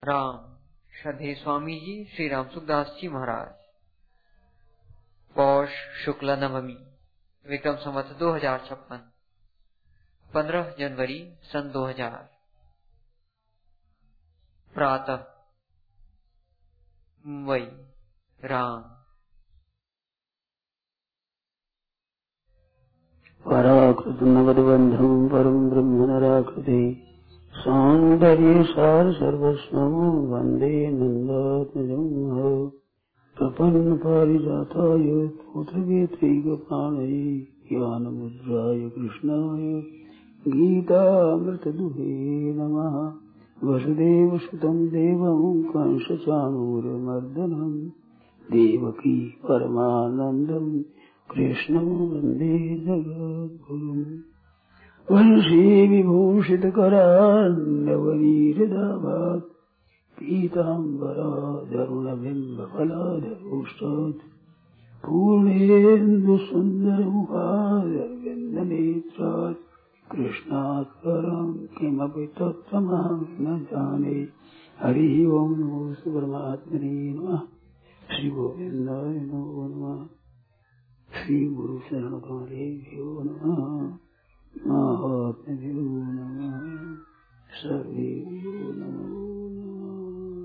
राम श्रद्धेय स्वामी जी श्री राम सुखदास जी महाराज। पौष शुक्ला नवमी विक्रम संवत 2056 15 जनवरी सन 2000। प्रातः मुंबई राम। पराकृत नवद्बंधु परम ब्रह्म नराकृति सौंदर्य सार सर्वस्वं वंदे नंदात्मजं प्रपन्न पारिजाताय पुत्रवेत्रैकपाणये ज्ञानमुद्राय कृष्णाय गीतामृतदुहे नमः। वसुदेवसुतं देवं कंसचाणूरमर्दनं देवकी परमानन्दं कृष्णं वन्दे जगद्गुरुम्। वंशी विभूषितकरान्नवनीरदाभात् पीताम्बराधरुणबिम्बफलाधरोष्टात् पूर्णेन्दुसुन्दरमुखारविन्दनेत्रात् कृष्णात् परं किमपि तत्त्वमहं न जाने। हरिः ओं नमो परमात्मने नमः। श्री गोविन्दाय नमो नमः। श्री गुरु शरणकमलेभ्यो नमः। महात्म्यो नमः। सर्वेभ्यो नमो नमः।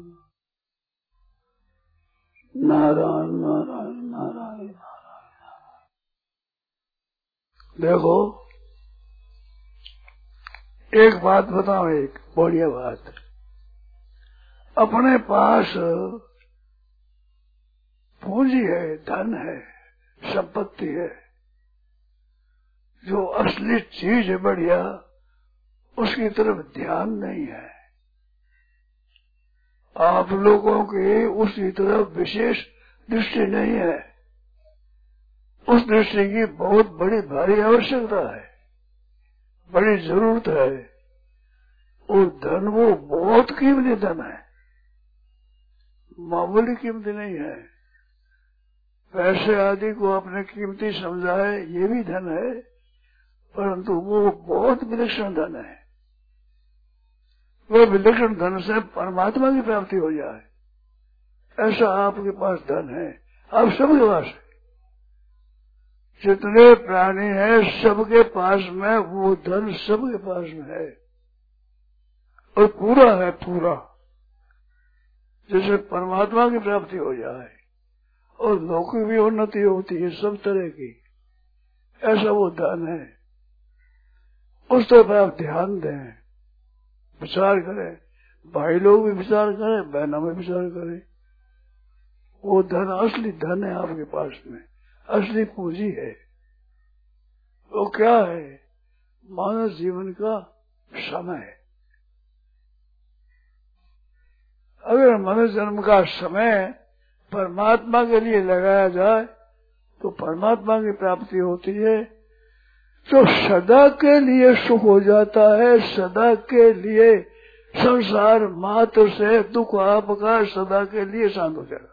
नारायण नारायण नारायण नारायण। देखो एक बात बताओ, एक बढ़िया बात। अपने पास पूंजी है, धन है, संपत्ति है, जो असली चीज है बढ़िया, उसकी तरफ ध्यान नहीं है। आप लोगों की उसकी तरफ विशेष दृष्टि नहीं है। उस दृष्टि की बहुत बड़ी भारी आवश्यकता है, बड़ी जरूरत है। और धन वो बहुत कीमती धन है, मामूली कीमती नहीं है। पैसे आदि को आपने कीमती समझा है, ये भी धन है, परंतु वो बहुत विलक्षण धन है। वो विलक्षण धन से परमात्मा की प्राप्ति हो जाए, ऐसा आपके पास धन है। आप सबके पास है, जितने प्राणी हैं सबके पास में वो धन सबके पास में है, और पूरा है, पूरा, जिससे परमात्मा की प्राप्ति हो जाए और लोक की भी उन्नति होती है, सब तरह की। ऐसा वो धन है। उस तरफ आप ध्यान दें, विचार करें, भाई लोग भी विचार करें, बहनों में विचार करें। वो धन असली धन है आपके पास में, असली पूंजी है। वो क्या है? मानव जीवन का समय। अगर मनुष्य जन्म का समय परमात्मा के लिए लगाया जाए तो परमात्मा की प्राप्ति होती है, जो सदा के लिए सुख हो जाता है, सदा के लिए संसार मात्र से दुख आपका सदा के लिए शांत हो जाएगा।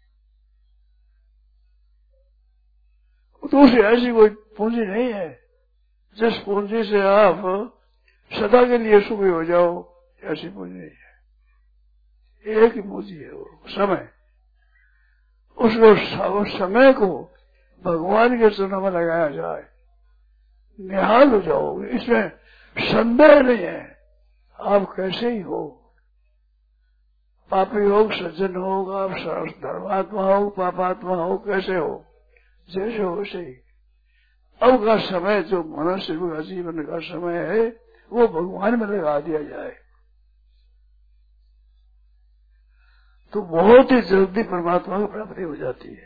तो उसे ऐसी कोई पूंजी नहीं है जिस पूंजी से आप सदा के लिए सुखी हो जाओ, ऐसी पूंजी नहीं है। एक ही पूंजी है, वो समय। उसको समय को भगवान के चरणों में लगाया जाए, निहाल हो जाओ, इसमें संदेह नहीं है। आप कैसे ही हो, पापी हो, सज्जन हो, आप धर्मात्मा हो, पापात्मा हो, कैसे हो, जैसे हो वैसे ही। अब का समय जो मनुष्य का जीवन का समय है, वो भगवान में लगा दिया जाए तो बहुत ही जल्दी परमात्मा की प्राप्ति हो जाती है।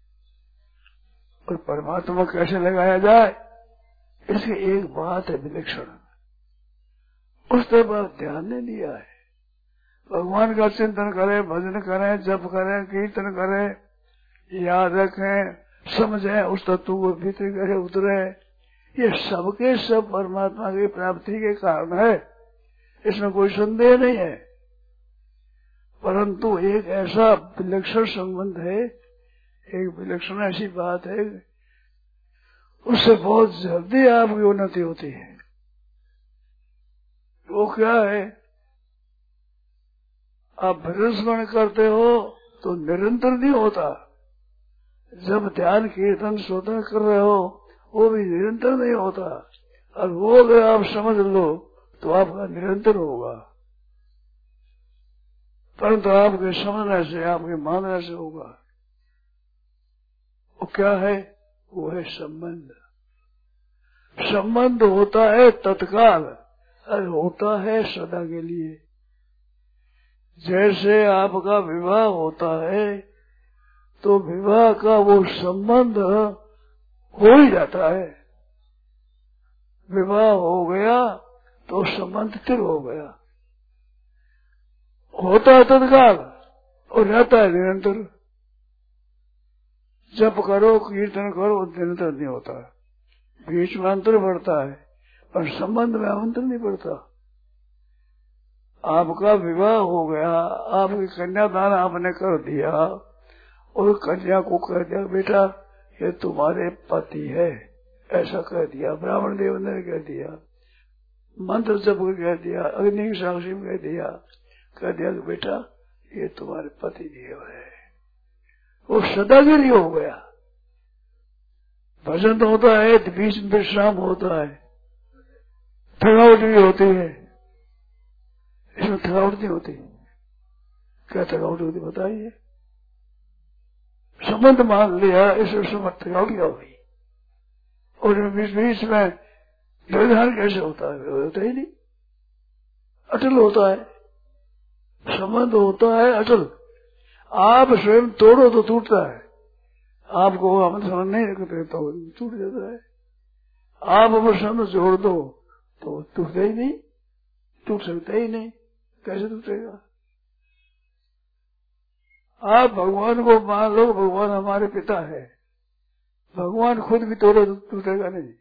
और परमात्मा कैसे लगाया जाए, इसकी एक बात है विलक्षण। उस तरफ आप ध्यान नहीं दिया है। भगवान का चिंतन करें, भजन करें, जप करें, कीर्तन करें, याद रखें, समझें, उस तत्व को भीतर करे उतरे, ये सबके सब परमात्मा की प्राप्ति के कारण है, इसमें कोई संदेह नहीं है। परंतु एक ऐसा विलक्षण संबंध है, एक विलक्षण ऐसी बात है, उससे बहुत जल्दी आपकी उन्नति होती है। वो क्या है? आप भजन स्मरण करते हो तो निरंतर नहीं होता। जब ध्यान कीर्तन श्रोता कर रहे हो वो भी निरंतर नहीं होता, और वो अगर आप समझ लो तो आपका निरंतर होगा, परंतु आपके समझने से आपके मानने से होगा। वो क्या है? वो है संबंध। संबंध होता है तत्काल और होता है सदा के लिए। जैसे आपका विवाह होता है तो विवाह का वो संबंध हो ही जाता है। विवाह हो गया तो संबंध स्थिर हो गया, होता है तत्काल और रहता है निरंतर। जप करो कीर्तन करो निरंतर नहीं होता, बीच में अंतर बढ़ता है, पर संबंध में अंतर नहीं बढ़ता। आपका विवाह हो गया, आपकी कन्यादान आपने कर दिया और कन्या को कह दिया बेटा ये तुम्हारे पति है, ऐसा कह दिया, ब्राह्मण देव ने कह दिया, मंत्र जप कह दिया, अग्नि की साक्षी में कह दिया कि बेटा ये तुम्हारे पति देव है, वो सदा के लिए हो गया। भजन तो होता है, बीच में विश्राम होता है, थकावट भी होती है, इसमें थकावट नहीं होती। क्या थकावट होती बताइए? संबंध मान लिया, इसमें थकावट क्या होगी? और बीच बीच में व्यवधान कैसे होता है? होता ही नहीं, अटल होता है। संबंध होता है अटल। आप स्वयं तोड़ो तो टूटता है, आपको हम समझ नहीं रखते तो टूट जाता है। आप अगर शब्द जोड़ दो तो टूटता ही नहीं, टूट सकता ही नहीं, कैसे टूटेगा? आप भगवान को मान लो, भगवान हमारे पिता है, भगवान खुद भी तोड़ो तो टूटेगा नहीं।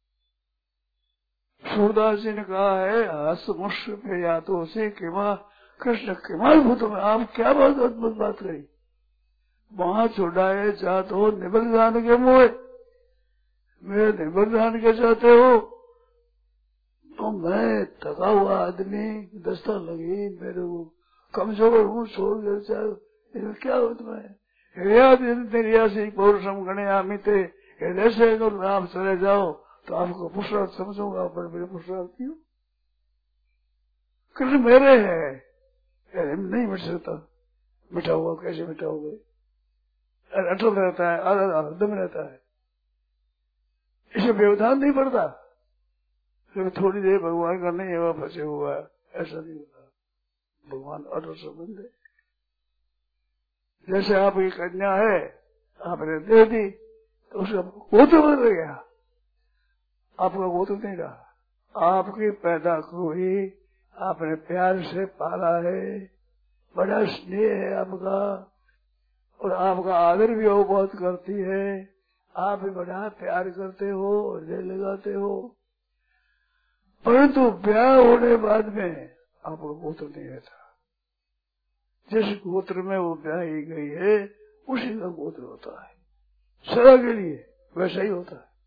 सूरदास जी ने कहा है हस मुश्क पे या तो उसे किमा कृष्ण किमाल भूत में, आप क्या बात अद्भुत बात करी। वहां छुड़ाए जात हो निबल जान के मोए, मेरे निबल जान के चाहते हो तो मैं थका हुआ आदमी, दस्ता लगी मेरे को, कमजोर हूँ, छोड़ दे चाहे क्या हो तुम्हें? हृदय पौरुषम गणे आमिते, हृदय से अगर आप चले जाओ तो आपको पुरुषार्थ समझूंगा, पर मेरे पुरुषार्थ क्यों? कृष्ण मेरे है, नहीं मिट सकता, मिटा हुआ कैसे मिटाओगे? अटल रहता है, आदम रहता है, इसे व्यवधान नहीं पड़ता। थोड़ी देर भगवान का नहीं है वह फंसे हुआ है, ऐसा नहीं होता। भगवान अटल संबंध है। जैसे आपकी कन्या है, आपने दे दी तो उसका गोत्र बदल गया, आपका गोत्र नहीं रहा। आपकी पैदा हुई, आपने प्यार से पाला है, बड़ा स्नेह है आपका, और आपका आदर भी वो बहुत करती है, आप भी बड़ा प्यार करते हो और दिल लगाते हो, परंतु ब्याह होने बाद में आपका गोत्र नहीं रहता। जिस गोत्र में वो ब्याही गई है उसी का गोत्र होता है, सदा के लिए वैसा ही होता है।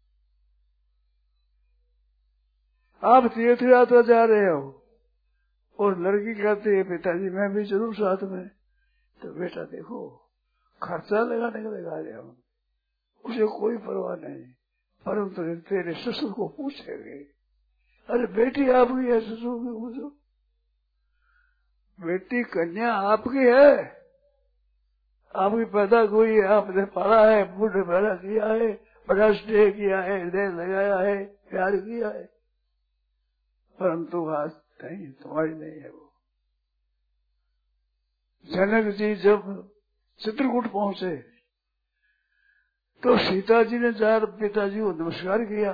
आप तीर्थ यात्रा जा रहे हो और लड़की कहती है पिताजी मैं भी जरूर साथ में, तो बेटा देखो खर्चा लगाने का लगा रहे हम, उसे कोई परवाह नहीं, परंतु तेरे ससुर को पूछेंगे, अरे बेटी आपकी है, ससुर की पूछो, बेटी कन्या आपकी है, आपकी पैदा हुई है, आपने पाला है, बूढ़े पैदा किया है, बड़ा स्नेह किया है, हृदय लगाया है, प्यार किया है, परंतु आज नहीं, तुम्हारी नहीं है वो। जनक जी जब चित्रकूट पहुंचे तो सीता जी ने जार पिताजी को नमस्कार किया,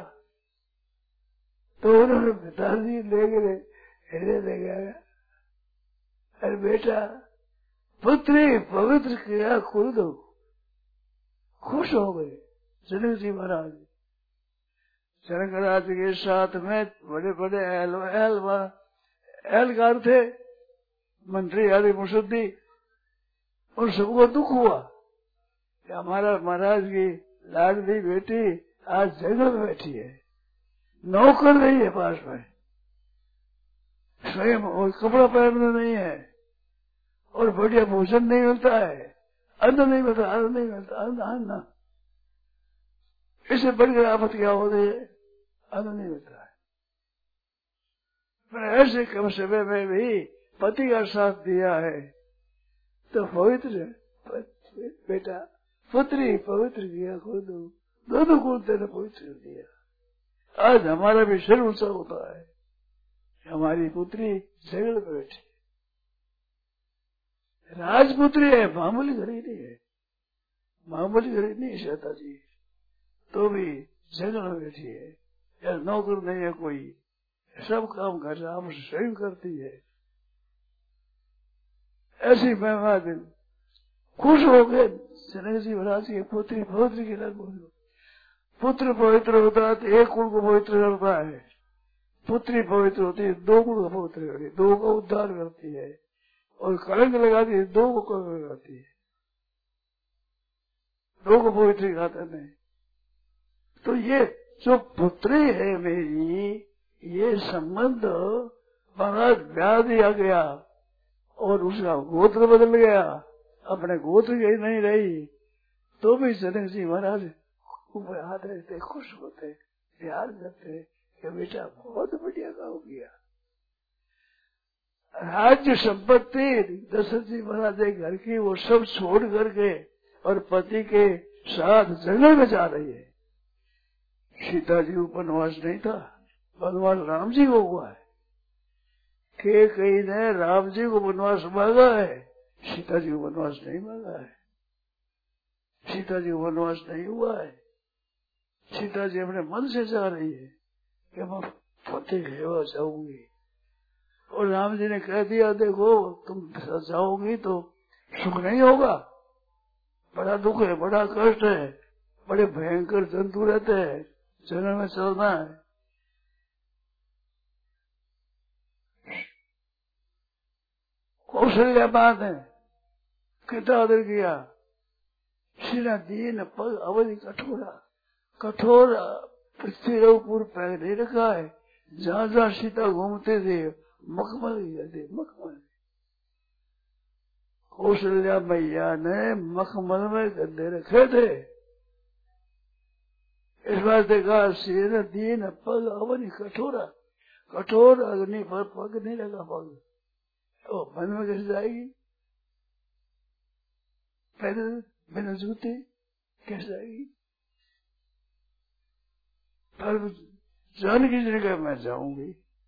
तो उन्होंने पिताजी ले गए, हृदय ले गया, अरे बेटा पुत्री पवित्र किया खुल दो, खुश हो गए जनक जी महाराज। जनक राज के साथ में बड़े बड़े एहलकार थे, मंत्री आदि मुसद्दी, और सबको दुख हुआ कि हमारा महाराज की लाडली बेटी आज जंगल में बैठी है, नौकर नहीं है पास में, स्वयं और कपड़ा पहनना नहीं है, और बढ़िया भोजन नहीं मिलता है, अन्न नहीं मिलता, अन्न नहीं मिलता, अन्न इससे बढ़कर आफत क्या हो रही है, अन्न नहीं मिलता है। पर ऐसे कम समय में भी पति का साथ दिया है तो पवित्र बेटा पुत्री पवित्र किया खुद, दोनों को तेने पवित्र दिया। आज हमारा भी सिर ऊंचा होता है, हमारी पुत्री जगड़ में बैठी, राजपुत्री है, मामूली गरीब नहीं है, मामूली गरीब नहीं श्वेता जी, तो भी जगड़ में बैठी है, या नौकर नहीं है कोई, सब काम कर रहा स्वयं करती है। ऐसी महिमा दिन खुश हो गए जनक जी महाराज की पुत्री पवित्र की लग बोलो। पुत्र पवित्र होता है तो एक कुल को पवित्र करता है, पुत्री पवित्र होती है दो कुल को पवित्र करती है, दो का उद्धार करती है, और कलंक लगाती है दो को कलंक लगाती है, दो को पवित्र गाता नहीं। तो ये जो पुत्री है मेरी, ये संबंध महाराज ब्याह दिया गया और उसका गोत्र बदल गया, अपने गोत्र की नहीं रही, तो भी जनक जी महाराज याद रहते, खुश होते, प्यार करते कि बेटा बहुत बढ़िया काम किया। राज्य संपत्ति दशरथ जी महाराज घर की वो सब छोड़ करके और पति के साथ जंगल में जा रही है। सीता जी को वनवास नहीं था, वनवास राम जी को हुआ है, के कई ने राम जी को वनवास मांगा है, सीता जी को वनवास नहीं मांगा है, सीता जी को वनवास नहीं हुआ है। सीता जी अपने मन से जा रही है कि मैं पति सेवा जाऊंगी, और राम जी ने कह दिया देखो तुम जाओगी तो सुख नहीं होगा, बड़ा दुख है, बड़ा कष्ट है, बड़े भयंकर जंतु रहते हैं, जंगल में चलना है। कौशल्या बात है, कितना आदर किया, सीना दीन पग अवधि कठोरा, कठोर पृथ्वी ऊपर पैर नहीं रखा है, जहाँ जहाँ सीता घूमते थे मखमल थे, मखमल। कौशल्या मैया ने मखमल में गद्दे रखे थे, इस बात से कहा सीना दीन पग अवधि कठोरा, कठोर अग्नि पर पग नहीं लगा, पग तो मन में कैसे जाएगी, पैदल बिना जूते कैसे जाएगी। पर जान की जगह मैं जाऊंगी,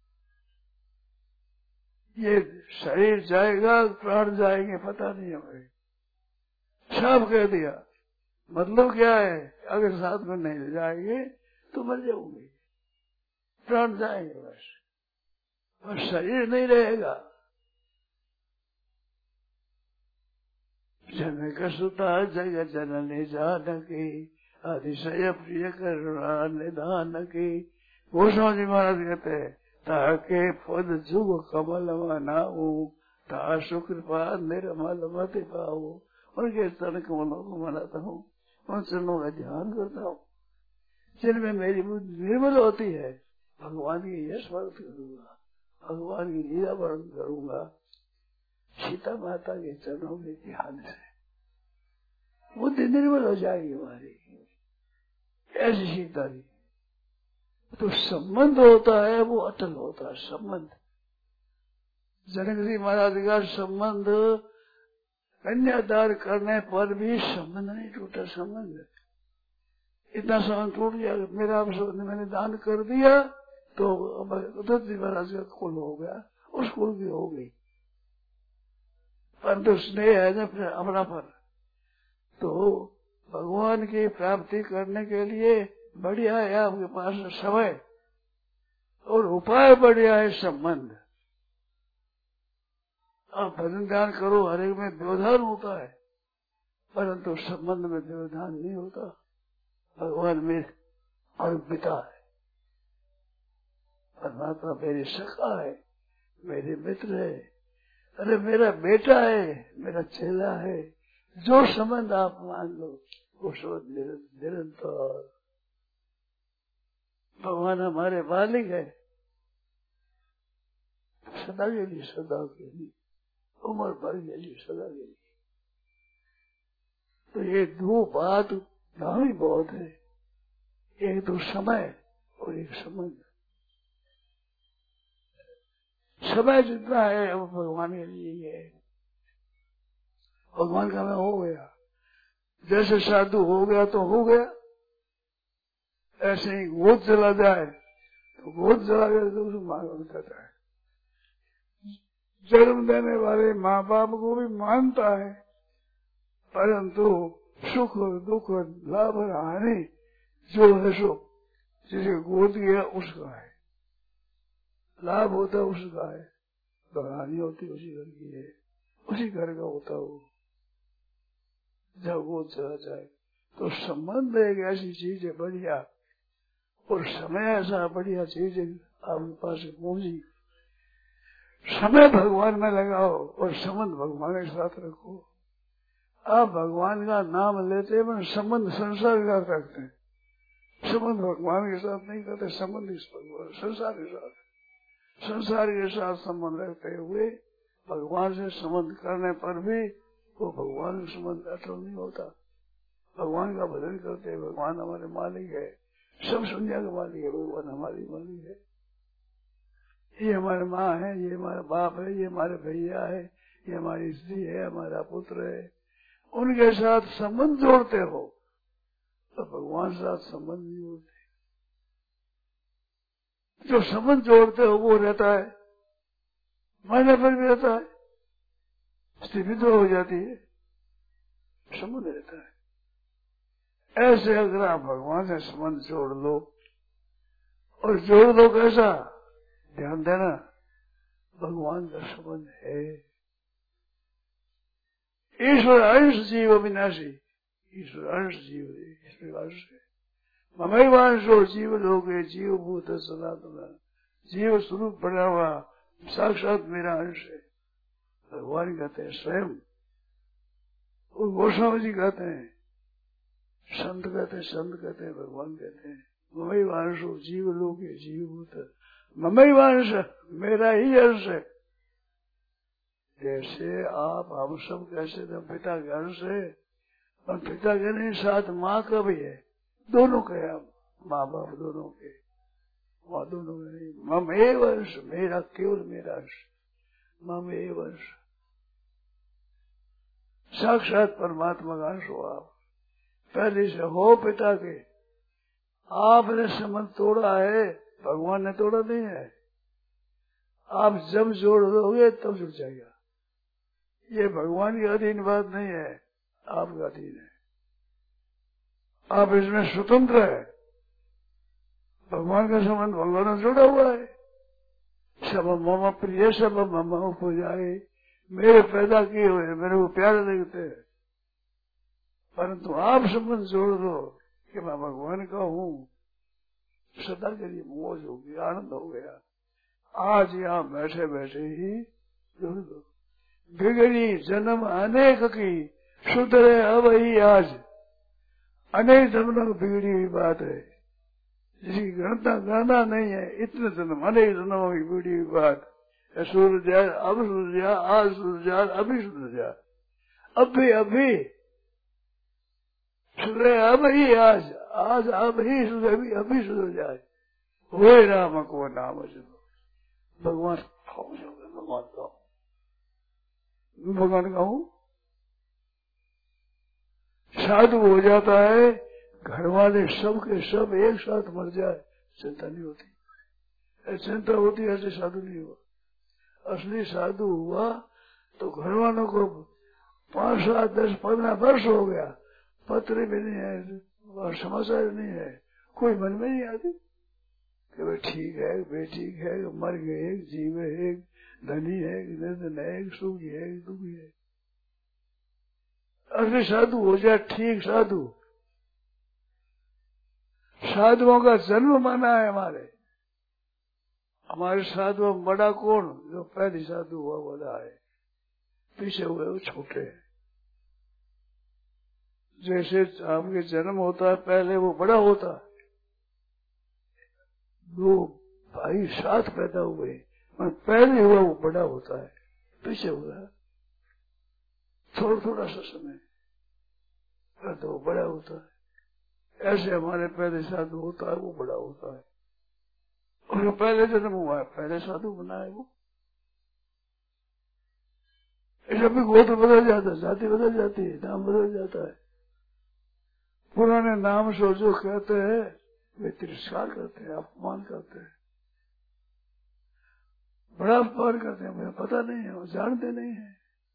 ये शरीर जाएगा प्राण जाएंगे पता नहीं हमें, साफ कह दिया। मतलब क्या है, अगर साथ में नहीं जाएंगे तो मर जाऊंगी, प्राण जाएंगे बस, और शरीर नहीं रहेगा। जनक सुता जगत जननी जानकी, अतिशय प्रिय करुणा निधान की। गोस्वामी जी महाराज कहते हैं ताके पद जुग कमल मनाऊ, ता सुकृपा निर्मल मति पाऊ। उनके चरण कमलों को मनाता हूँ, उन चरणों का ध्यान करता हूँ, जिनमें मेरी बुद्धि निर्मल होती है। भगवान की यश वर्णन करूंगा, भगवान की लीला वर्णन करूंगा, सीता माता के चरणों के ध्यान से बुद्धि निर्मल हो जाएगी हमारी, ऐसी सीता जी। तो संबंध होता है वो अटल होता है संबंध। जनक जी महाराज का संबंध कन्यादान करने पर भी संबंध नहीं टूटा, संबंध इतना संबंध टूट गया, मेरा मैंने दान कर दिया तो दत्त जी महाराज का कुल हो गया, उस कुल की हो गई, परंतु स्नेह है ना अपना पर। तो भगवान की प्राप्ति करने के लिए बढ़िया है आपके पास समय, और उपाय बढ़िया है संबंध। आप भजन ध्यान करो, हर एक में व्यवधान होता है, परंतु संबंध में व्यवधान नहीं होता। भगवान मेरे और पिता है, परमात्मा मेरे सखा है, मेरे मित्र है, अरे मेरा बेटा है, मेरा चेला है। जो संबंध आप मान लो वो संबंध निरंतर। भगवान हमारे मालिक है, सदा के लिए, सदा के लिए, उम्र भर के लिए, सदा के लिए। तो ये दो बात दामी बहुत है, एक तो समय और एक संबंध। समय जितना है वो भगवान के लिए ही है, भगवान का मैं हो गया। जैसे साधु हो गया तो हो गया, ऐसे ही गोद चला जाए तो गोद चला गया तो उसे मांग करता है। जन्म देने वाले माँ बाप को भी मानता है, परंतु सुख और दुख और लाभ और हानि जो है सो जिसे गोद गया उसका है, लाभ होता है उसका है, तो हानि होती उसी घर की है, उसी घर का होता वो। जब गोद चला जाए तो संबंध एक ऐसी चीज है बढ़िया, और समय ऐसा बढ़िया चीज है आपके पास पहुंची। समय भगवान में लगाओ और संबंध भगवान के साथ रखो। आप भगवान का नाम लेते हैं, संबंध संसार के साथ रखते हैं, संबंध भगवान के साथ नहीं करते, संबंध इस भगवान संसार के साथ, संसार के साथ संबंध रखते हुए भगवान से संबंध करने पर भी वो भगवान का संबंध अटल नहीं होता। भगवान का भजन करते हैं, भगवान हमारे मालिक है, सब दुनिया का मालिक है, भगवान हमारी मालिक है। ये हमारे माँ है, ये हमारा बाप है, ये हमारे भैया है, ये हमारी स्त्री है, हमारा पुत्र है। उनके साथ संबंध जोड़ते हो तो भगवान के साथ संबंध नहीं जोड़ते। जो संबंध जोड़ते हो वो रहता है, मरने पर भी रहता है, स्त्री विधवा हो जाती है, संबंध रहता है। ऐसे अगर आप भगवान से संबंध जोड़ लो, और जोड़ दो कैसा, ध्यान देना, भगवान का संबंध है। ईश्वर अंश जीव अविनाशी, ईश्वर अंश जीव है, ईश्वर अंश है। ममैवांशो जीव लोके जीव भूत सनातन, जीव स्वरूप बना हुआ साक्षात मेरा अंश है। भगवान कहते हैं स्वयं, और गोस्वामी जी कहते हैं, संत कहते हैं, भगवान कहते हैं ममैवांशो जीव लोके जीव भूत, ममैवांश मेरा ही अंश है। जैसे आप हम सब कैसे थे पिता के अंश है, और पिता के नहीं साथ माँ का भी है, दोनों के हैं, माँ बाप दोनों के, वहाँ दोनों के नहीं। मम एव अंश, मेरा केवल मेरा अंश, मम एव अंश, साक्षात परमात्मा का अंश हो आप, पहले से हो पिता के। आपने संबंध तोड़ा है, भगवान ने तोड़ा नहीं है। आप जब जोड़ दोगे तब जुड़ जाएगा। ये भगवान के अधीन बात नहीं है, आपका अधीन है, आप इसमें स्वतंत्र है। भगवान का संबंध भगवान में जुड़ा हुआ है। सब मम प्रिय सब मम उपजाए, मेरे पैदा किए हुए मेरे को प्यारे लगते हैं, परंतु आप संबंध जोड़ दो कि मैं भगवान का हूँ, सदा के लिए मौज होगी, आनंद हो गया। आज यहाँ बैठे बैठे ही जोड़ दो। बिगड़ी जन्म अनेक की, सुधरे अब ही आज, अनेक जन्मों की बिगड़ी हुई बात है, जिसकी गणना नहीं है। इतने जन्म, अनेक जन्मों की बिगड़ी हुई बात, सूर्य जाए अब सूर्य जा, आज सूर्य जा, अभी सूर्य जा, अभी सुधरे अब ही आज, आज अब ही सुधर, अभी सुधर जाए। हुए राम को नाम भगवान भगवान का, भगवान का हूँ। साधु हो जाता है, घर वाले सब के सब एक साथ मर जाए, चिंता नहीं होती। चिंता होती है ऐसे साधु नहीं हुआ। असली साधु हुआ तो घर वालों को 5, 7, 10, 15 वर्ष हो गया, पत्र भी नहीं है और समाचार नहीं है, कोई मन में नहीं आती कि भाई ठीक है, बेठीक है, मर गए, जीव है, धनी है, निर्धन है, सुखी है, दुखी है। असली साधु हो जाए, ठीक साधु। साधुओं का जन्म माना है हमारे साधुओं में बड़ा कौन, जो पहली साधु हुआ बड़ा है, पीछे हुए वो छोटे हैं। जैसे आपके जन्म होता है पहले वो बड़ा होता है, 2 भाई साथ पैदा हुए, पहले हुआ वो बड़ा होता है, पीछे हुआ थोड़ा थोड़ा सा समय तो वो बड़ा होता है। ऐसे हमारे पहले साधु होता है वो बड़ा होता है, और जो पहले जन्म हुआ है पहले साधु बना है वो। जब भी गोत्र बदल जाता है, जाति बदल जाती है, नाम बदल जाता है। पुराने नाम से जो कहते हैं वे तिरस्कार करते हैं, अपमान करते हैं, बड़ा अपमान करते हैं, मुझे पता नहीं है, वो जानते नहीं है।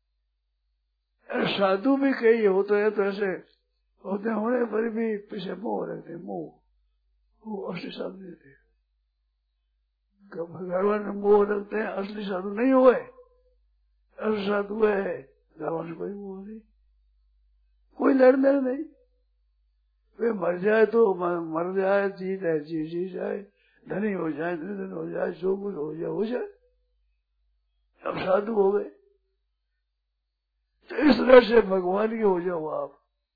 साधु भी कई होते हैं तो ऐसे होते होने पर भी पीछे मोह रखते, मोह, वो असली साधु नहीं थे। भगवान में मोह रखते हैं, असली साधु नहीं हुए। असली साधु है भगवान से कोई मोह नहीं, कोई लेना नहीं। वे मर जाए तो मर जाए, जी जाए जी जाए, धनी हो जाए धनी हो जाए, जो कुछ हो जाए, अब साधु हो गए। तो इस तरह से भगवान की हो जाओ आप,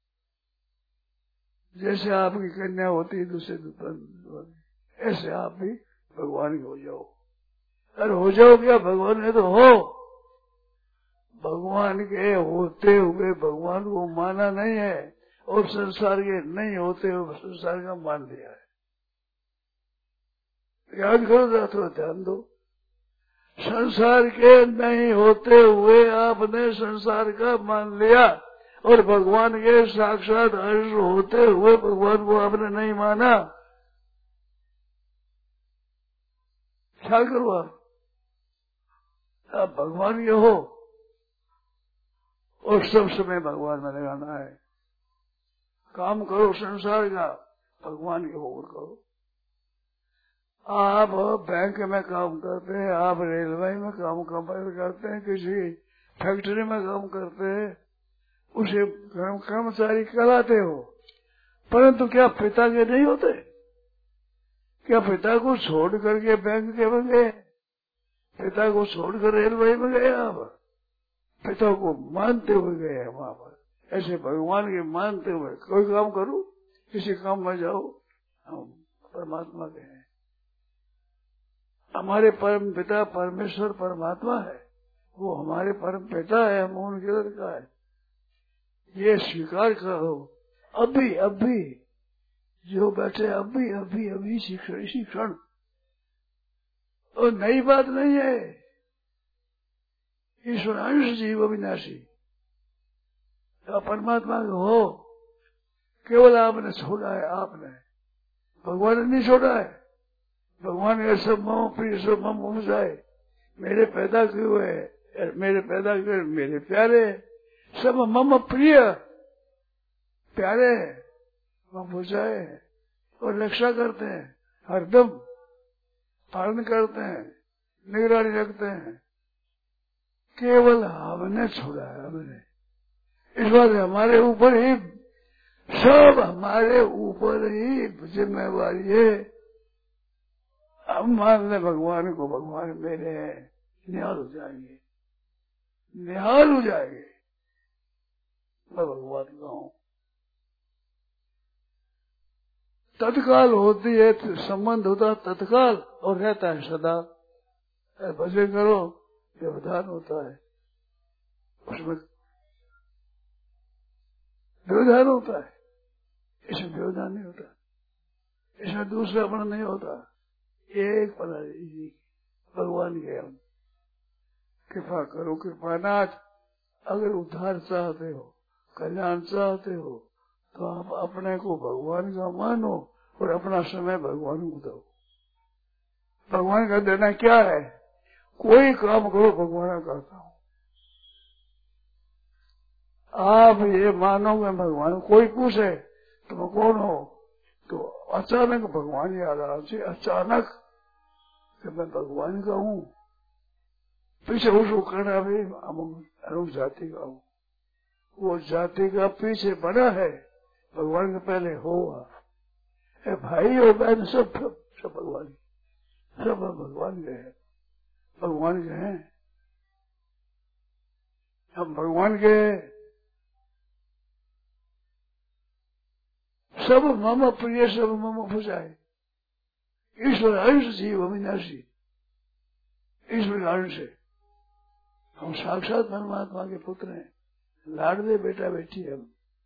जैसे आपकी कन्या होती है दूसरे ऐसे आप भी भगवान की हो जाओ। अरे हो जाओ क्या, भगवान है तो हो। भगवान के होते हुए भगवान को माना नहीं है, और संसार के नहीं होते हुए संसार का मान लिया है। याद करो, थोड़ा ध्यान दो। संसार के नहीं होते हुए आपने संसार का मान लिया, और भगवान के साक्षात अंश होते हुए भगवान को आपने नहीं माना। क्या करो आप भगवान के हो, और सब समय भगवान में लगाना है। काम करो संसार का, भगवान के होकर करो। आप बैंक में काम करते हैं, आप रेलवे में काम करते हैं, किसी फैक्ट्री में काम करते हैं, उसे कर्मचारी कहलाते हो, परंतु क्या पिता के नहीं होते? क्या पिता को छोड़ करके बैंक के में गए? पिता को छोड़कर रेलवे में गए? आप पिता को मानते हुए गए हैं वहां पर। ऐसे भगवान के मानते हुए कोई काम करो, किसी काम में जाओ, हम परमात्मा के हैं। हमारे परम पिता परमेश्वर परमात्मा है, वो हमारे परम पिता है, हम उनके लड़का है, ये स्वीकार करो। अभी अभी जो बैठे, अभी अभी अभी शिक्षण, और नई बात नहीं है। ईश्वर अंश जीव अविनाशी, परमात्मा हो, केवल आपने छोड़ा है। आपने, भगवान ने नहीं छोड़ा है। भगवान ने सब मम प्रिय सब मम पहुंचाए, मेरे पैदा किए हुए, मेरे पैदा किए मेरे प्यारे, सब मम प्रिय प्यारे मम पहुंचाए, और रक्षा करते हैं, हरदम पालन करते हैं, निगरानी रखते हैं। केवल हमने छोड़ा है, हमने। इस बात हमारे ऊपर ही, सब हमारे ऊपर ही जिम्मेवारी है। हम मान ले भगवान को, भगवान मेरे हैं, निहाल हो जाएंगे, निहाल हो जाएंगे। मैं भगवान का हूँ। तत्काल होती है, संबंध होता है तत्काल, और रहता है सदा। भजन करो, व्यवधान होता है, उसमें व्यवधान होता है, इसमें व्यवधान नहीं होता, इसमें दूसरापन नहीं होता। एक पना भगवान के हम कृपा करो, कृपानाथ। अगर उद्धार चाहते हो, कल्याण चाहते हो, तो आप अपने को भगवान का मानो, और अपना समय भगवान को दो। भगवान का देना क्या है? कोई काम करो, भगवान करता हूँ। आप ये मानोगे भगवान, कोई पूछे तुम कौन हो, तो अचानक भगवान याद आ जाए। अचानक कि मैं भगवान का हूँ, पीछे उसको कहना भी अनुप जाति का हूँ, वो जाति का पीछे बना है, भगवान के पहले होगा। भाई और बहन सब भगवान, सब भगवान के हैं, भगवान के हैं, हम भगवान के सब मम प्रिय सब मम भुजाए। ईश्वर अंश जीव अविनाशी, ईश्वर का अंश है। हम साक्षात परमात्मा के पुत्र हैं, लाडले बेटा बेटी हम।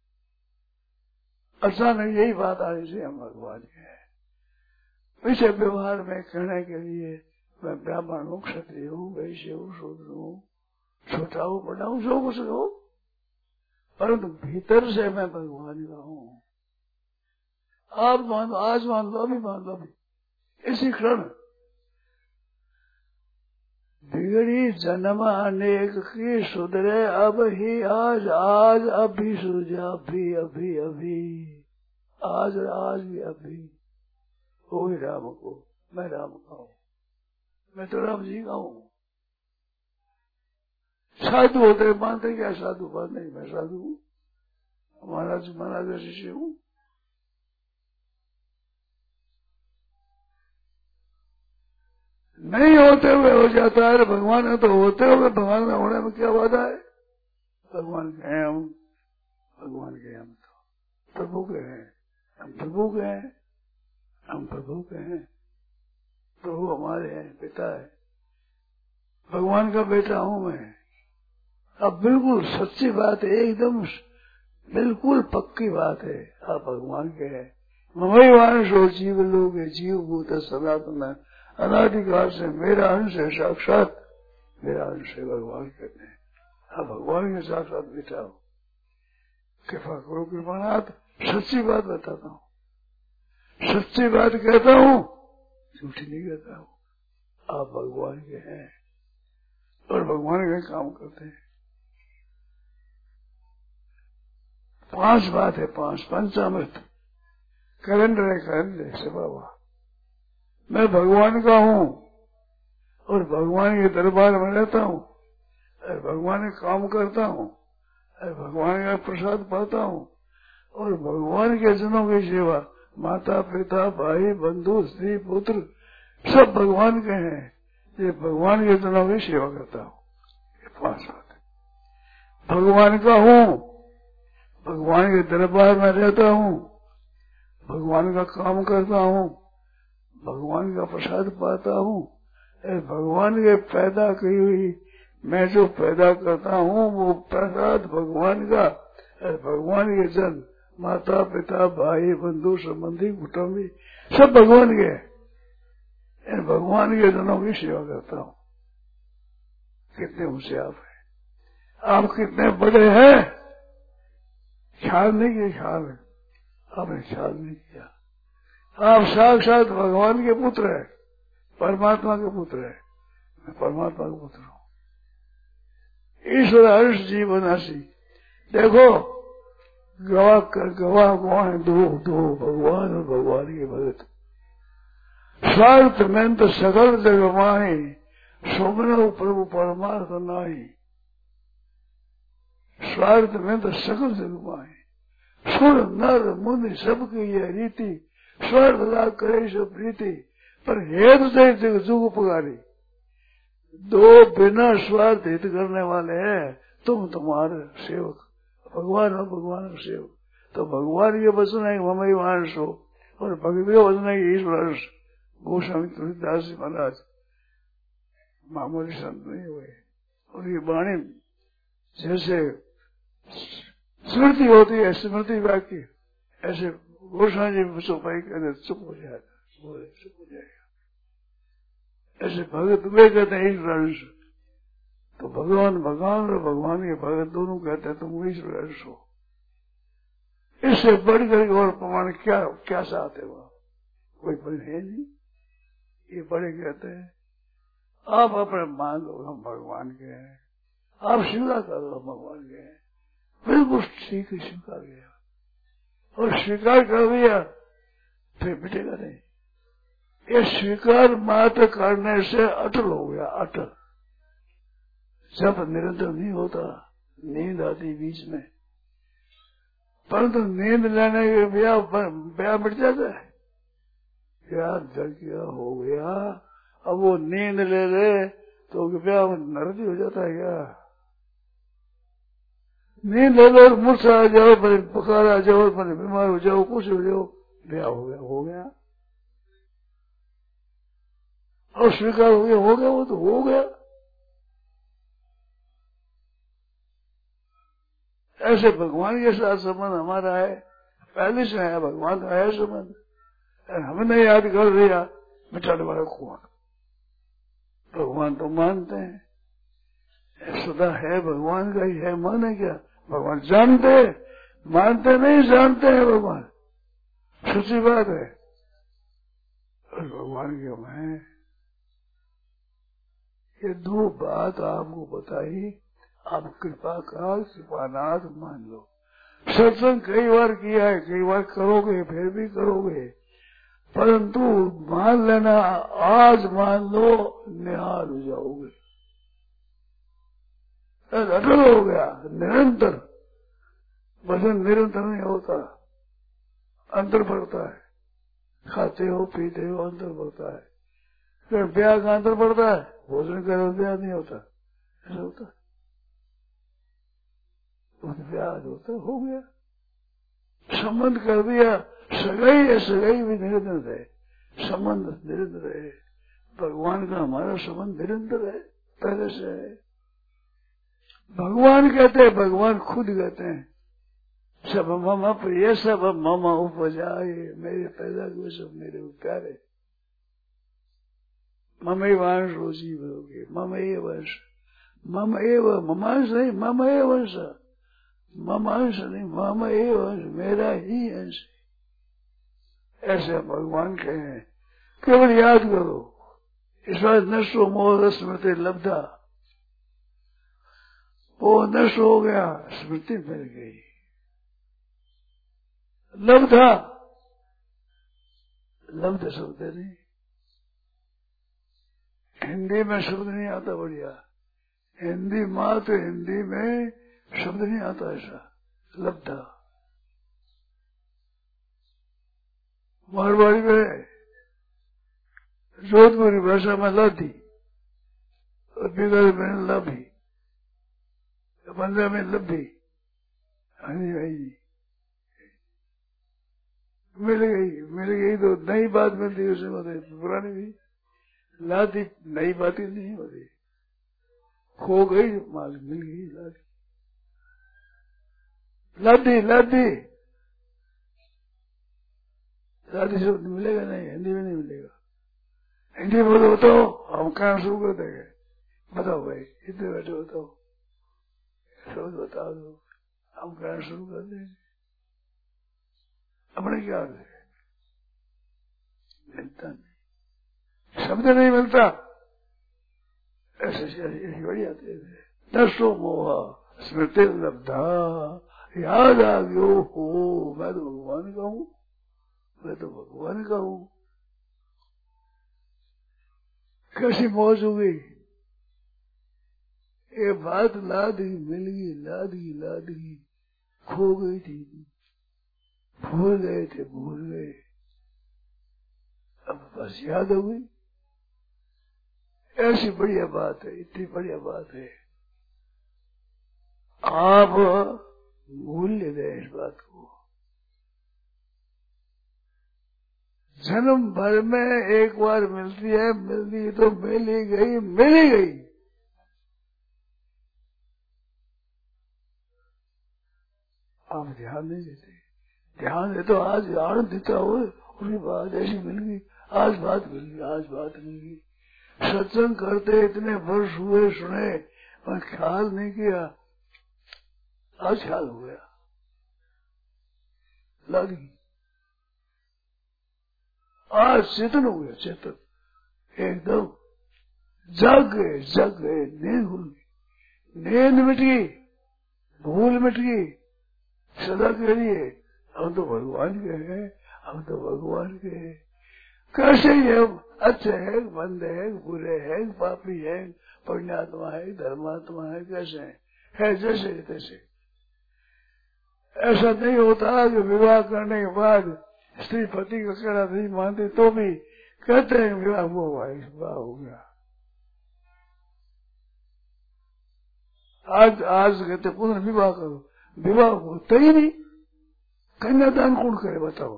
अचानक यही बात आ रही थी हम भगवान के हैं। पीछे व्यवहार में कहने के लिए मैं ब्राह्मण हूँ, क्षत्रिय हूँ, वैश्य हूँ, शूद्र हूँ, छोटा हूँ, बड़ा हूँ, जो कुछ हो, परंतु भीतर से मैं भगवान का हूँ। आप मान लो, आज मान लो, अभी मान लो, अभी इसी क्षण बिगड़ी जन्म अनेक की सुधरे अब ही आज, आज अभी सूझा, अभी अभी अभी, आज आज भी अभी। वो ही राम को, मैं राम का हूँ, मैं तो राम जी का हूँ। साधु होते मानते क्या साधु बात नहीं, मैं साधु हूँ, महाराज महाराज शिष्य हूँ। नहीं होते हुए हो जाता है, भगवान है तो होते हुए भगवान में होने में क्या वादा है। भगवान के हैं हम, भगवान के हम तो प्रभु के हैं, हम प्रभु के हैं, हम प्रभु के हैं, प्रभु हमारे हैं, पिता है, भगवान का बेटा हूँ मैं। अब बिल्कुल सच्ची बात है, एकदम बिल्कुल पक्की बात है, आप भगवान के हैं। ममैवान सो जीव लोग, जीव भूत सनातन, अनादिकाल से मेरा अंश है, साक्षात मेरा अंश है, भगवान कहते हैं। आप भगवान के साक्षात बेटा हो, कृपा करो कृपानाथ। सच्ची बात बताता हूँ, सच्ची बात कहता हूँ, झूठी नहीं कहता हूँ। आप भगवान के हैं और भगवान के काम करते हैं। 5 बात है, 5 पंचामृत कैलेंडर है, कैलेंडर से बाबा मैं भगवान का हूँ और भगवान के दरबार में रहता हूँ और भगवान का काम करता हूँ और भगवान का प्रसाद पाता हूँ और भगवान के जनों की सेवा, माता पिता भाई बंधु स्त्री पुत्र सब भगवान के हैं, ये भगवान के जनों की सेवा करता हूँ। ये 5 बात है। भगवान का हूँ, भगवान के दरबार में रहता हूँ, भगवान का काम करता हूँ, भगवान का प्रसाद पाता हूँ, भगवान के पैदा की हुई मैं जो पैदा करता हूँ वो प्रसाद भगवान का, भगवान के जन माता पिता भाई बंधु संबंधी कुटुंबी सब भगवान के, भगवान के जनों की सेवा करता हूँ। कितने ऊंचे आप हैं, आप कितने बड़े हैं, ख्याल नहीं किया, ख्याल है आपने ख्याल नहीं किया। आप साक्षात भगवान के पुत्र है, परमात्मा के पुत्र है, मैं परमात्मा का पुत्र हूँ। ईश्वर हर्ष जीवनाशी। देखो गवाह कौन है, दो भगवान और भगवान के भगत। स्वार्थ में तो सकल जग माही, सोमनो प्रभु परमार्थ नाही। स्वार्थ में तो सकल जग माही, सुर नर मुनि सबकी यह रीति, स्वर्ग लाभ करे सो प्रीति, पर हेतु से जुग उपकारी। 2 बिना स्वार्थ हित करने वाले हैं, तुम तुम्हारे सेवक भगवान हो, भगवान का सेवक। तो भगवान के वचन है ममैवान सो और भगत के वचन है ईश्वर। गोस्वामी तुलसीदास जी महाराज मामूली संत नहीं हुए, उनकी वाणी जैसे स्मृति होती है, स्मृति वाक्य, ऐसे गोस्वामी जी चुपाई कहते चुप हो जाएगा, बोले चुप हो जाएगा। ऐसे भगत वे कहते हैं ईश्वर। तो भगवान भगवान और भगवान के भगत दोनों कहते हैं तुम ईश्वर हो। इससे बढ़कर और प्रमाण क्या क्या चाहते हो, कोई बड़े है नहीं। ये बड़े कहते हैं आप अपने मान लो हम भगवान के हैं, आप स्वीकार कर लो भगवान के हैं, बिल्कुल ठीक है, स्वीकार किया और स्वीकार कर दिया फिर मिटेगा नहीं। ये स्वीकार मात्र करने से अटल हो गया, अटल। जब निरंतर नहीं होता, नींद आती बीच में, परंतु नींद लेने के ब्याह मिट जाता है, ब्याह जग गया हो गया। अब वो नींद ले ले तो ब्याह नरदी हो जाता है क्या? नींद ले लो, मूर्छा आ जाओ, बुखार आ जाओ, बीमार हो जाओ, कुछ हो जाओ, ब्याह हो गया और स्वीकार हो गया, वो तो हो गया। ऐसे भगवान के साथ संबंध हमारा है, पहले से है, भगवान का है संबंध। हमने याद कर दिया, मिटाने वाला कौन? भगवान तो मानते हैं, सदा है भगवान का ही है, माने क्या? भगवान जानते, मानते नहीं, जानते हैं भगवान, सच्ची बात है। और भगवान के मैं ये दो बात आपको बताई, आप कृपा का कृपानाथ मान लो। सत्संग कई बार किया है, कई बार करोगे, फिर भी करोगे, परंतु मान लेना, आज मान लो, निहाल हो जाओगे, अटल हो गया। निरंतर भजन निरंतर नहीं होता, अंतर पड़ता है। खाते हो पीते हो अंतर पड़ता है, फिर ब्याह का अंतर पड़ता है, भोजन करो ब्याह नहीं होता, ऐसा होता है। ब्याह होता हो गया, संबंध कर दिया, सगाई है, सगाई भी निरंतर है, संबंध निरंतर है। भगवान का हमारा संबंध निरंतर है, पहले से है। भगवान कहते हैं, भगवान खुद कहते हैं, सब मम प्रिय सब मम उपजाए, मेरे पैदा हुए सब मेरे प्यारे। मम वांश रोजी भरोगे, मम ये वंश, मम एव ममांश नहीं, मम ए वंश, ममांश नहीं, मम ए वंश, मेरा ही अंश। ऐसे भगवान कहे, केवल याद करो, इस बार नष्टो मोह स्मृति लब्धा, वो नष्ट हो गया, स्मृति मिल गई। लब्धा, लब्ध शब्द नहीं, हिंदी में शब्द नहीं आता बढ़िया, हिंदी मात्र हिंदी में शब्द नहीं आता ऐसा, लब्धा। मारवाड़ी में, जोधपुरी भाषा में लादी, और बिगड़ में लाभी, पंजाब में लब्भी, मिल गई तो नई बात मिलती है, उसमें होती पुरानी भी लादी, नई बातें नहीं होती। खो गई माल, मिल गई लादी, लादी लादी लादी शब्द मिलेगा नहीं, हिंदी में नहीं मिलेगा। हिंदी में बताओ, हम कहाँ शुरू कर देंगे, बताओ भाई, इतने बैठे बताओ, शब्द बता दो, हम कहना शुरू कर देंगे। अपने क्या मिलता नहीं, शब्द नहीं मिलता, ऐसे बढ़ जाते थे। नष्टो मोह स्मृति लब्धा, याद आ गयो हो, मैं तो भगवान का हूँ, मैं तो भगवान का हूँ। कैसी मौज हो गई, ये बात लादी मिल गई, लादी लादी खो गई थी, भूल गए थे, भूल गए, अब बस याद हो गई। ऐसी बढ़िया बात है, इतनी बढ़िया बात है, आप मूल्य दें इस बात को। जन्म भर में एक बार मिलती है, मिलती तो मिल ही गई, मिल ही गई। आप ध्यान नहीं देते, ध्यान दे तो आज आनंद देता हो, उसकी बात ऐसी मिल गई, आज बात मिल गई, आज बात मिल गई। सत्संग करते इतने वर्ष हुए, सुने, पर ख्याल नहीं किया, आज ख्याल हो गया, लगी, आज चेतन हो गया, चेतन एकदम जग गए, नींद भूल गई, नींद मिट गई, भूल मिट गई, सदा के लिए हम तो भगवान के हैं, हम तो भगवान के हैं। कैसे ये अच्छे हैं, मंद है, बुरे हैं, पापी है, पुण्यात्मा है, धर्मात्मा है, कैसे है जैसे तैसे। ऐसा नहीं होता कि विवाह करने के बाद स्त्री पति का कहना नहीं मानते तो भी कहते हैं विवाह हुआ, विवाह हो गया। आज कहते पुनर्विवाह करो, विवाह होता ही नहीं। कन्यादान कौन करे बताओ,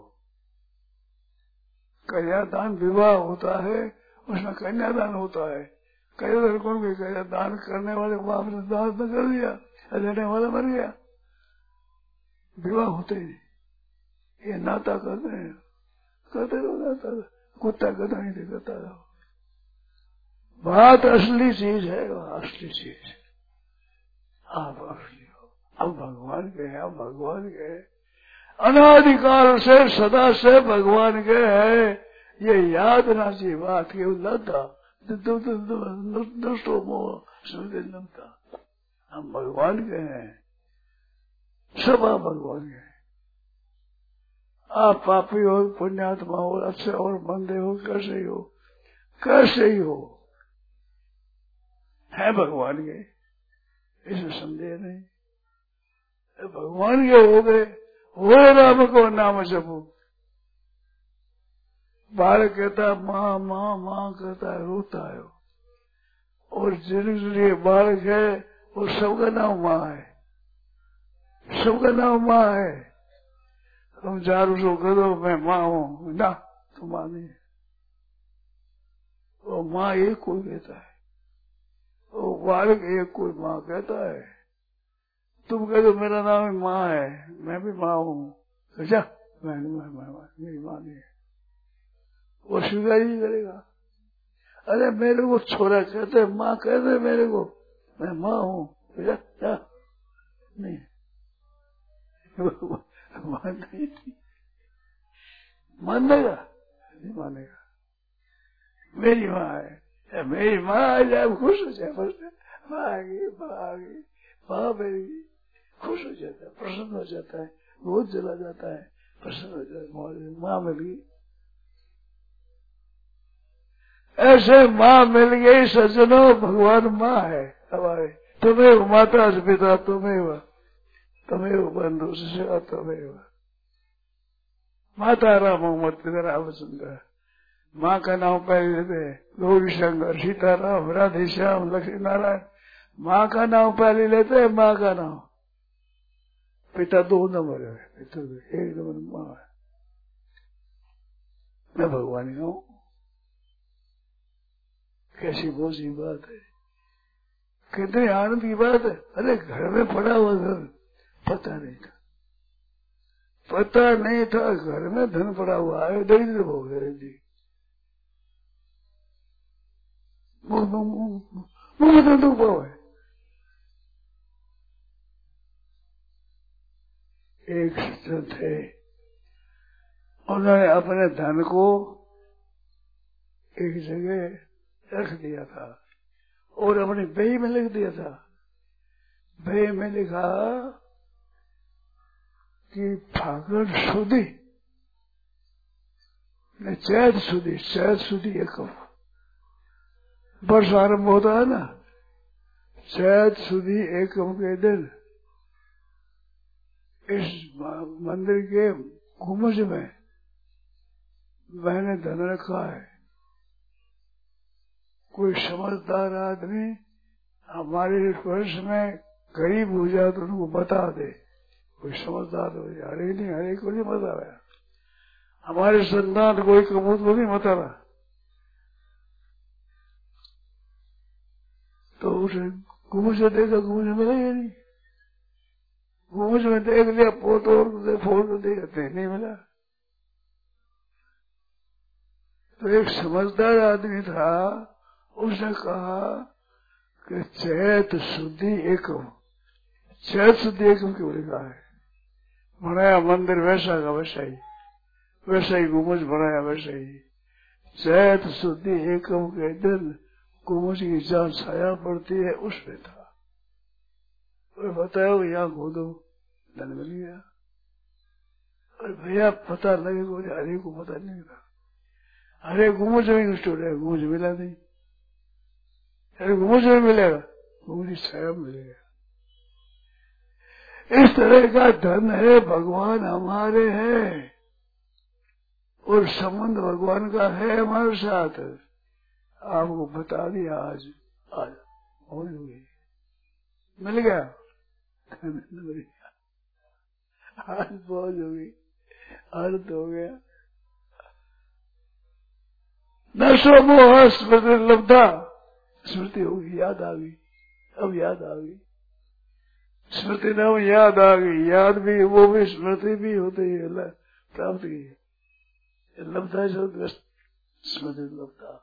कन्यादान विवाह होता है, उसमें कन्यादान होता है। कन्यादान कौन करे, कन्यादान करने वाले बाप ने दान न कर दिया, लेने वाला मर गया, विवाह होते ही ये नाता करते हैं, करते रहो नाता, कुत्ता गधा नहीं दिखाता रहो। बात असली चीज है, असली चीज आप असली हो, अब भगवान के हैं, अब भगवान के हैं, अनादिकाल से सदा से भगवान के है। ये याद ना चाहिए बात के लता दुष्टो मोह सुनता, हम भगवान के हैं, सब आप भगवान के हैं। आप पापी हो, पुण्यात्मा हो, अच्छे और मंदे हो, कैसे ही हो, कैसे ही हो, है भगवान के, इसमें संदेह नहीं। भगवान के हो गए, वो राम को नाम जपो। बालक कहता माँ माँ माँ कहता है, रोता है, और जिनके बालक है वो सबका नाम माँ है, सबका नाम माँ है। तुम चारू सो करो मैं माँ हूँ, ना तुम माँ नहीं, वो माँ एक कोई कहता है, वो बालक एक कोई माँ कहता है। तुम कह दो मेरा नाम है माँ है, मैं भी माँ हूँ, अच्छा मैं मेरी माँ नहीं है, वो स्वीकार ही करेगा। अरे मेरे को छोरा कहते माँ कहते मेरे को, मैं माँ हूँ, अच्छा नहीं मानेगा, नहीं मानेगा। मेरी माँ है, मेरी माँ आ जाए खुश हो जाए, माँ आ गई, माँ आ गई, माँ मेरी खुश हो जाता है, प्रसन्न हो जाता है, गोद चला जाता है, प्रसन्न हो जाता है, माँ मिल गई। ऐसे माँ मिल गई सज्जनों, भगवान माँ है हमारे। तुम्हें माता पिता तुम्हें बंधु शिष्य तुम्हें माता राम मोहम्मद पिता रामचंद्र। माँ का नाम पहले लेते हैं, गौरी शंकर, सीताराम, राधे श्याम, लक्ष्मी नारायण। माँ का नाम पहले लेते हैं, माँ का नाम। पिता 2 नंबर है, पिता 1 नंबर माँ है। मैं भगवान का हूँ। कैसी बोझी बात है, कितनी आनंद की बात है। अरे घर में पड़ा हुआ घर पता नहीं था, पता नहीं था घर में धन पड़ा हुआ है, दरिद्र हो गए जी। मुंह में दुख पाओ है। एक सज्जन थे, उन्होंने अपने धन को एक जगह रख दिया था और अपनी बही में लिख दिया था। बही में लिखा कि फागुन सुदी चैत सुदी एकम, वर्ष आरम्भ होता है ना, चैत सुदी एकम के दिन इस मंदिर के गुंबज में मैंने धन रखा है। कोई समझदार आदमी हमारे वर्ष में गरीब हो जाए तो उनको बता दे, कोई समझदार हो जाए। अरे नहीं, हरे को नहीं बता रहा, हमारे संतान कोई कबूत को नहीं बता रहा। तो उसे गुंबज देखा, गुंबज मिलेगा नहीं, गुंबज में देख लिया, फोटो देखते नहीं मिला। तो एक समझदार आदमी था, उसने कहा कि चैत शुद्धि एकम, चैत शुद्धि एकम क्यों लिखा है? बनाया मंदिर वैसा का वैसा ही, वैसा ही गुंबज बनाया वैसा ही। चैत शुद्धि एकम के दिन गुंबज की जहाँ छाया पड़ती है उसमें था। और बताओ यहाँ खोदो, धन मिल गया। और भैया पता लगे को हरे को पता नहीं था, अरे गुंबज में स्टोर है, गुंबज मिला नहीं। अरे गुंबज में मिलेगा, गुंबज छाया मिलेगा। इस तरह का धन है, भगवान हमारे हैं और संबंध भगवान का है हमारे साथ। आपको बता दिया, आज हो गई, मिल गया, आज पहुंच हो गई, अर्थ हो गया। नशो मोह स्मृति लब्धा, स्मृति होगी, याद आ गई, अब याद आ गई। स्मृति नाम याद आ गई, याद भी वो भी स्मृति भी होती है प्राप्त की लब्धा जो स्मृति लब्धा।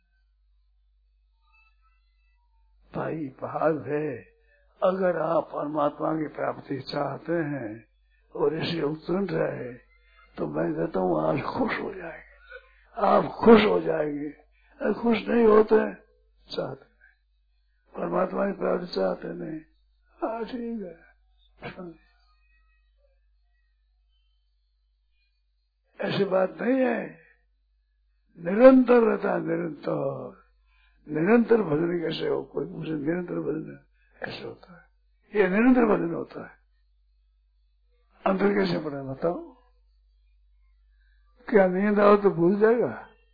भाई भाग है, अगर आप परमात्मा की प्राप्ति चाहते हैं और इसे उत्सुक रहे तो मैं कहता हूँ आज खुश हो जाएंगे, आप खुश हो जाएंगे। अगर खुश नहीं होते चाहते परमात्मा की प्राप्ति चाहते नहीं, हाँ ठीक है, ऐसी बात नहीं है। निरंतर रहता है, निरंतर भजन कैसे हो? कोई मुझे निरंतर भजन ऐसे होता है, ये निरंतर भजन होता है। अंतर कैसे पड़ा बताओ? क्या नींद आओ तो भूल जाएगा?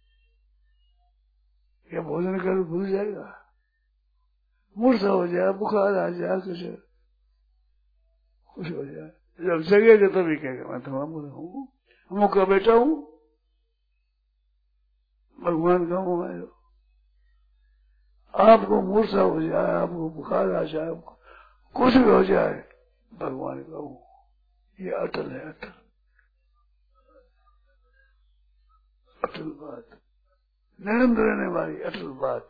क्या भोजन कर भूल जाएगा? मूर्छा हो जाए, बुखार आ जाए, कुछ हो जाए, जब जगेगा तभी कहेगा मैं तुम्हारा हूँ, मुँह का बेटा हूँ, भगवान का हूँ मैं। आपको मूर्छा हो जाए, आपको बुखार आ जाए, कुछ भी हो जाए, भगवान का हूँ, ये अटल है, अटल अटल बात, निरंतर रहने वाली अटल बात।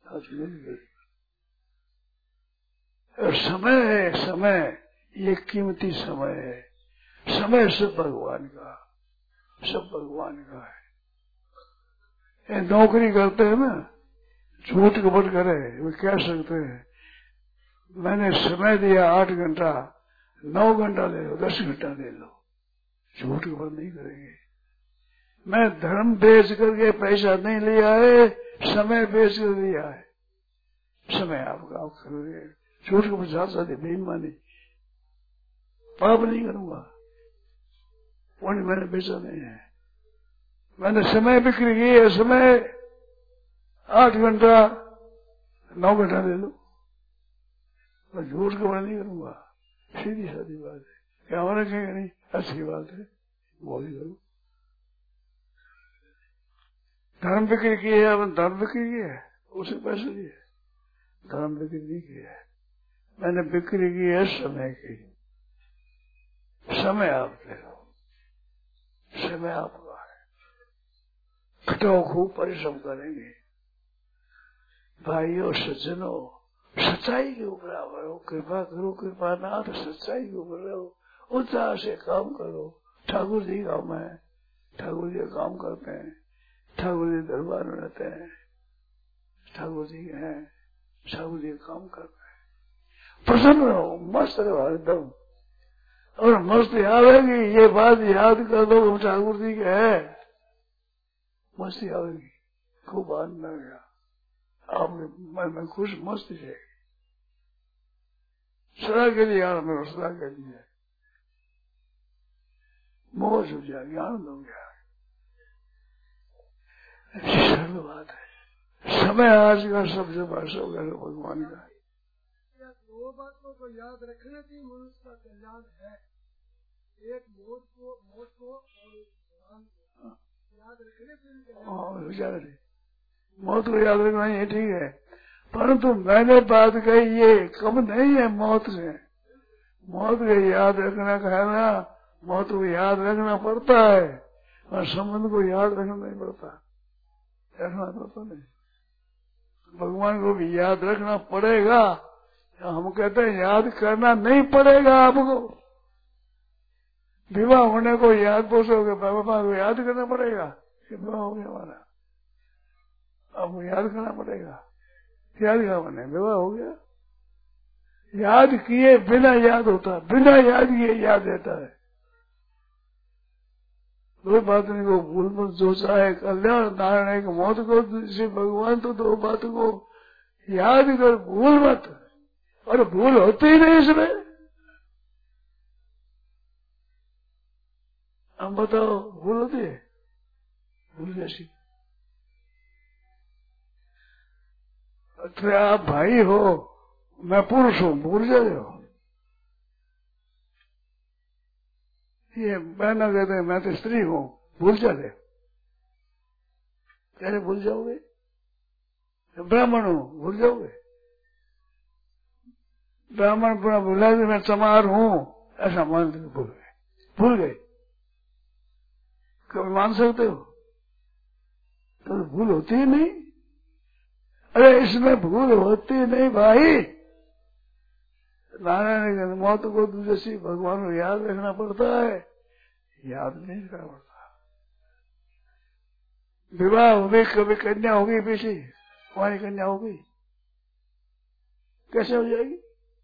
और समय है, समय ये कीमती समय है, समय सब भगवान का, सब भगवान का है। ये नौकरी करते हैं ना, झूठ कपट करे, वे कह सकते हैं मैंने समय दिया 8 घंटा, 9 घंटा ले लो, 10 घंटा ले लो, झूठ कपट नहीं करेंगे। मैं धर्म बेच करके पैसा नहीं लिया है, समय बेच कर लिया है, समय आपका आप करोगे। झूठ कपट साथ बेईमानी, पाप नहीं करूंगा, वो मैंने बेचा नहीं है, मैंने समय बिक्री की है, समय 8 घंटा 9 घंटा ले लो, मैं झूठ कपट नहीं करूंगा, सीधी सादी बात है। क्या होना चाहिए? नहीं अच्छी बात है, वो भी करो। धर्म बिक्री की है, अपन धर्म बिक्री की है, उसे पैसे लिए, धर्म बिक्री नहीं की है, मैंने बिक्री की है समय की। समय आप ले लो, समय आपका है, खटाओ खूब परिश्रम करेंगे। भाइयों सज्जनों, सच्चाई के ऊपर आओ, कृपा करो, कृपा ना तो सच्चाई के ऊपर रहो, उत्साह से काम करो। ठाकुर जी का मैं, ठाकुर जी काम करते हैं, ठाकुर जी दरबार में रहते हैं, ठाकुर जी हैं, ठाकुर जी काम करते हैं। प्रसन्न रहो, मस्त रहो एकदम, और मस्ती आवेगी, ये बात याद कर दो हम ठाकुर जी के हैं, मस्ती आवेगी, खूब आनंद आ गया, आपके मन में खुश मस्ती है, सदा के लिए आनंद हो, सदा के लिए मौज हो जाएगी, आनंद हो गया। सरल बात है, समय आज का सबसे बड़ा भगवान का। दो बातों को याद रखने की मनुष्य का कल्याण है, एक मौत को और याद रखने के मौत को याद रखना ये ठीक है, परंतु मैंने बात कही ये कम नहीं है मौत से। मौत को याद रखना कहना, मौत को याद रखना पड़ता है और संबंध को याद रखना नहीं पड़ता, रखना पड़ता नहीं। भगवान को भी याद रखना पड़ेगा, हम कहते हैं याद करना नहीं पड़ेगा आपको। विवाह होने को याद पूछोगे, बाबा को याद करना पड़ेगा कि विवाह हो गया हमारा, आपको याद करना पड़ेगा। याद क्या बने, विवाह हो गया। याद किए बिना याद होता, बिना याद किए याद रहता है। दो बात नहीं को भूल मत, जो चाहे कल्याण नारायण है, मौत को श्री भगवान तो दो बातों को याद कर, भूल मत। और भूल होती ही नहीं इसमें। हम बताओ भूल होती है? भूल जैसी। अच्छा आप भाई हो, मैं पुरुष हूँ, भूल जाते हो। ये बहना कहते हैं मैं तो स्त्री हूँ, भूल जाते। कैसे भूल जाओगे? ब्राह्मण हूँ, भूल जाओगे? ब्राह्मण पूरा भूला कि मैं चमार हूँ, ऐसा मानते भूल गए। कभी मान सकते हो? तो भूल होती ही नहीं। अरे इसमें भूल होती नहीं भाई। नारायण की मौत को दूसरी भगवान को याद रखना पड़ता है, याद नहीं रखना पड़ता। विवाह हो गई, कभी कन्या हो गई, पीछे हमारी कन्या हो गई, कैसे हो जाएगी?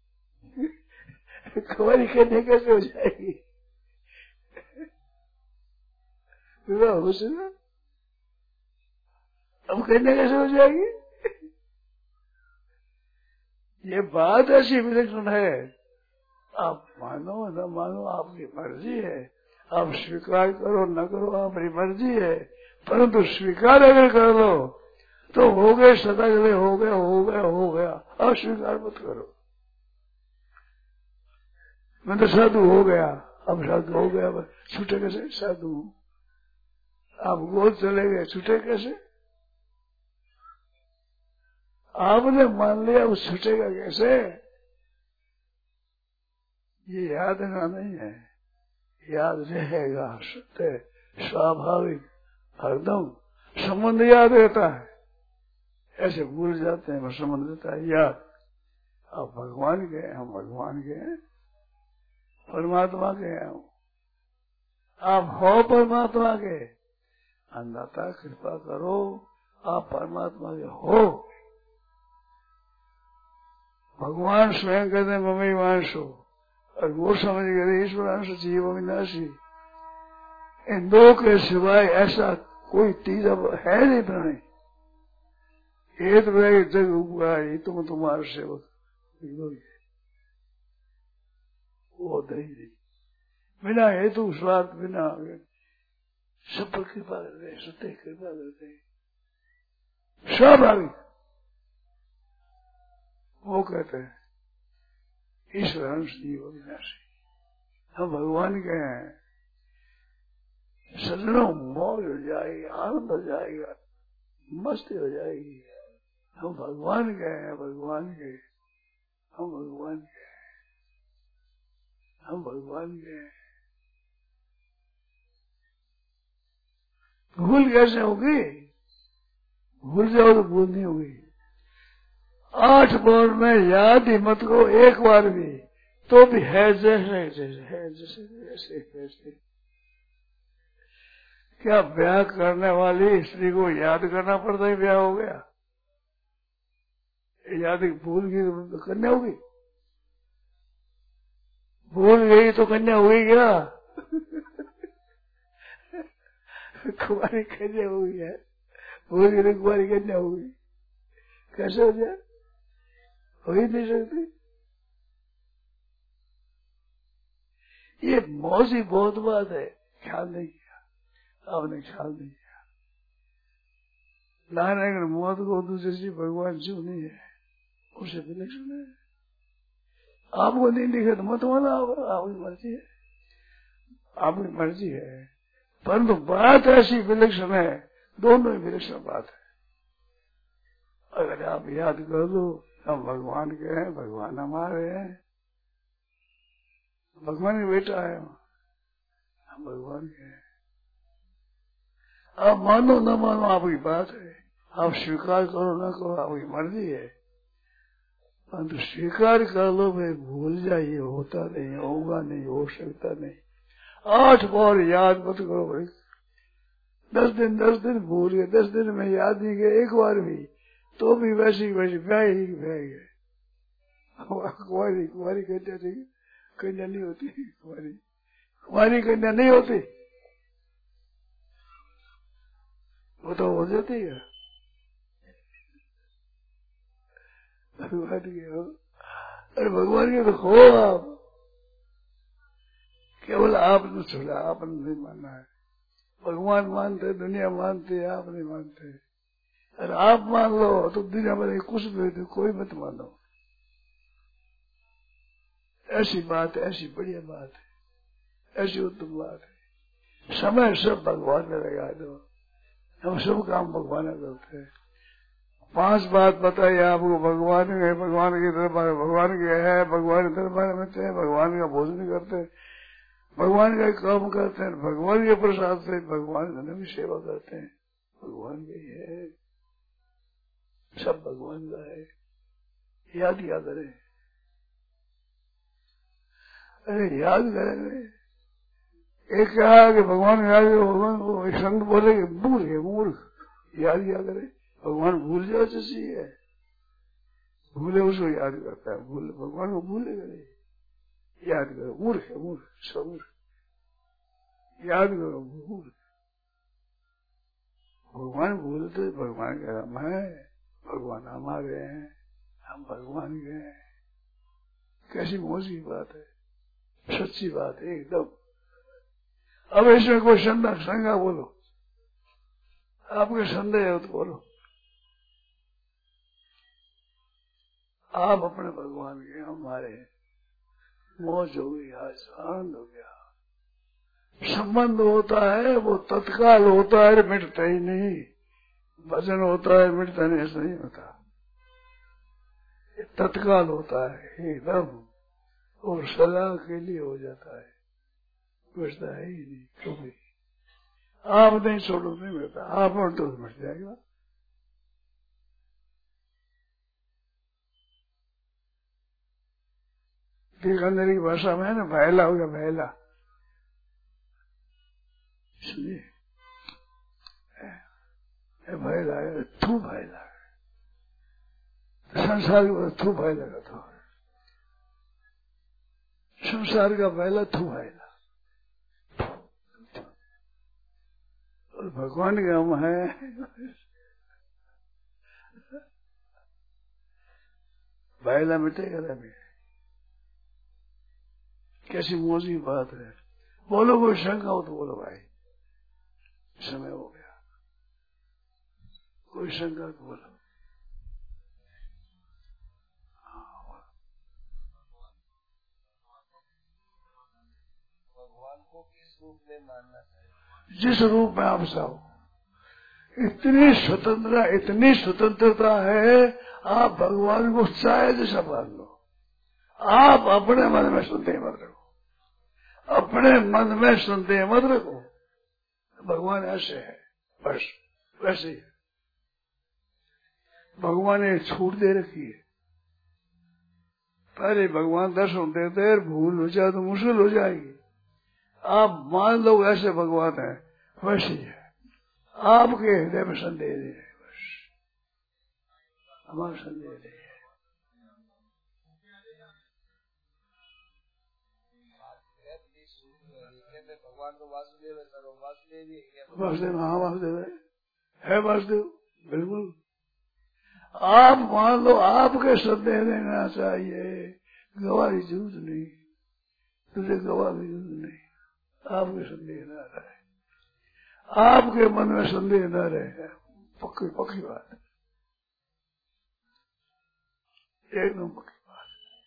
हमारी कन्या कैसे हो जाएगी? विवाह हो से ना, अब कन्या कैसे हो जाएगी? ये बात ऐसी विलक्षण है। आप मानो न मानो आपकी मर्जी है, आप स्वीकार करो न करो आपकी मर्जी है, परंतु स्वीकार अगर कर लो तो हो गए, सदा के लिए हो गया, हो गया, हो गया। अब स्वीकार मत करो। मैं तो साधु हो गया, अब साधु हो गया, छूटे कैसे? साधु आप गोद चले गए, छूटे कैसे? आपने मान लिया, वो छूटेगा कैसे? ये याद रखना नहीं है, याद रहेगा, सत्य स्वाभाविक हरदम संबंध याद रहता है। ऐसे भूल जाते हैं, संबंध रहता है याद। आप भगवान के, हम भगवान के हैं, परमात्मा के हैं, आप हो परमात्मा के। अन्नदाता कृपा करो, आप परमात्मा के हो। भगवान स्वयं कहते हैं ममई वांशो, और वो समझ गए ईश्वरांश जीव अविनाशी। इन दो के सिवाय ऐसा कोई तीसरा है नहीं प्राणी। ये तो जग हुआ, ये तुम तुम्हारा सेवक वो दही नहीं, बिना हेतु स्वार्थ, बिना सब पर कृपा करते, सत्य कृपा करते, स्वाभाविक। वो कहते हैं ईश्वर अंश जीव अविनाशी, हम भगवान के हैं। सजनों मौज हो जाएगी, आनंद हो जाएगा, मस्ती हो जाएगी। हम भगवान के हैं, भगवान के, हम भगवान के, हम भगवान के। भूल कैसे होगी? भूल जाओ तो भूल नहीं होगी। 8 बार में याद ही मत को एक बार भी, तो भी है जैसे जैसे है, जैसे जैसे जैसे। क्या ब्याह करने वाली स्त्री को याद करना पड़ता है ब्याह हो गया? याद भूल गई तो कन्या होगी, भूल गई तो कन्या हुई क्या? कुमारी कन्या हुई है, भूल गई तो कुमारी कन्या हुई, कैसे हो जाए? हो ही नहीं सकती। ये मौजी बहुत बात है, ख्याल नहीं किया आपने, ख्याल नहीं किया। नारायण मौत को दूसरे से भगवान जो नहीं है, उसे विलक्षण है। आपको नहीं दिखे तो मत माना, आपकी मर्जी है, आपकी मर्जी है, परंतु बात ऐसी विलक्षण है, दोनों ही विलक्षण बात है। अगर आप याद कर लो हम भगवान के हैं, भगवान हमारे हैं, भगवान के बेटा है, हम भगवान के हैं। आप मानो न मानो आपकी बात है, आप स्वीकार करो न करो आपकी मर्जी है, परंतु स्वीकार कर लो भाई, भूल जाइए, होता नहीं, होगा नहीं, हो सकता नहीं। 8 बार याद मत करो भाई। 10 दिन भूल गए, 10 दिन में याद नहीं गए एक बार भी, तो भी वैसी वैसी बह गए। कुमारी कन्या थी, कन्या नहीं होती, कुमारी कन्या नहीं होती, वो तो हो जाती है। भगवान के हो, अरे भगवान के तो हो आप, केवल आपने छोड़ा, आपने नहीं मानना है। भगवान मानते, दुनिया मानती है, आप नहीं मानते। अरे आप मान लो तो दुनिया में कुछ भी, कोई मत मानो। ऐसी बात है, ऐसी बढ़िया बात है, ऐसी उत्तम बात है। समय सब भगवान ने लगा दो, हम सब काम भगवान करते हैं। 5 बात बताई आपको, भगवान के दरबार भगवान के है, भगवान के दरबार में थे, भगवान का भोजन करते हैं, भगवान का काम करते हैं, भगवान के प्रसाद से भगवान धन की सेवा करते हैं, भगवान का ही है, सब भगवान का है, याद करें। अरे याद करेंगे, एक कहा कि भगवान याद, भगवान को एक संत बोले कि मूर्ख याद करें, भगवान भूल जाओ जैसी है, भूले उसको याद करता है, भूले भगवान को भूले करे, याद करो, मूर्ख है, मूर्ख सब याद करो, मूर्ख। भगवान भूलते, भगवान का हम है, भगवान हमारे हैं, हम भगवान के हैं, कैसी मौज की बात है, सच्ची बात है एकदम। अब इसमें कोई शंका बोलो, आपके संदेह हो तो बोलो। आप अपने भगवान के, हमारे, मौज हो गई, आज आनंद हो गया। संबंध होता है वो तत्काल होता है, मिटता ही नहीं। भजन होता है मिटता नहीं, ऐसा नहीं होता, तत्काल होता है एकदम, और सदा के लिए हो जाता है, मिटता है ही नहीं कभी। आप नहीं छोड़ो नहीं मिलता, आप और तो मिट जाएगा। बीकानेर की भाषा में है ना, भैला हो गया, भैला सुनिए, भैला है, थू भैला है, संसार के बाद थू भैला का था, संसार का भैला थू भैला, और भगवान का हम है, भैला मिटेगा नहीं। कैसी मौज की बात है, बोलो कोई शंका हो तो बोलो भाई, समय हो गया, कोई शंका तो बोलो। भगवान को किस रूप में मानना चाहिए? जिस रूप में आप चाहो, इतनी स्वतंत्रता है, आप भगवान को चाहे जैसा मान लो। आप अपने मन में संदेह मत रखो, अपने मन में संदेह मत रखो, भगवान ऐसे है, बस वैसे ही। भगवान ने छूट दे रखी है, पहले भगवान दर्शन देते हैं, भूल हो जाए तो मुश्किल हो जाएगी। आप मान लो ऐसे भगवान है, वैसे ही है, आपके हृदय में संदेह नहीं है, बस हमारा संदेह नहीं है। भगवान तो वासुदेव है, सर वासुदेव ही है। वासुदेव, हाँ वासुदेव है वासुदेव, बिल्कुल। आप मान लो, आपके संदेह लेना चाहिए, गवाह की जरूरत नहीं, तुझे गवाह की जरूरत नहीं, आपके संदेह न रहे, आपके मन में संदेह न रहे, पक्की बात है, एकदम पक्की बात।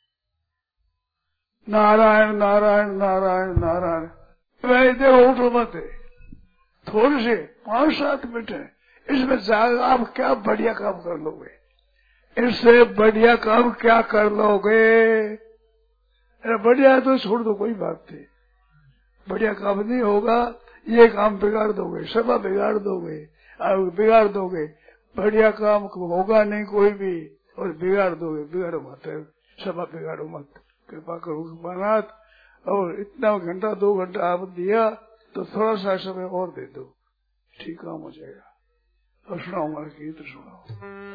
नारायण नारायण नारायण नारायण, वैद्य उठो मत, थोड़े से 5-7 मिनट है, इसमें जाकर आप क्या बढ़िया काम कर लोगे, इससे बढ़िया काम क्या कर लोगे? बढ़िया तो छोड़ दो, कोई बात नहीं, बढ़िया काम नहीं होगा, ये काम बिगाड़ दोगे, सभा बिगाड़ दोगे, बिगाड़ दोगे, बढ़िया काम होगा नहीं कोई भी, और बिगाड़ दोगे, बिगाड़ो मत, सभा बिगाड़ो मत, कृपा करो कृपानाथ। और इतना घंटा 2 घंटा आप दिया तो थोड़ा सा समय और दे दो, ठीक काम हो जाएगा। और सुनाऊंगा, गीत सुनाओ।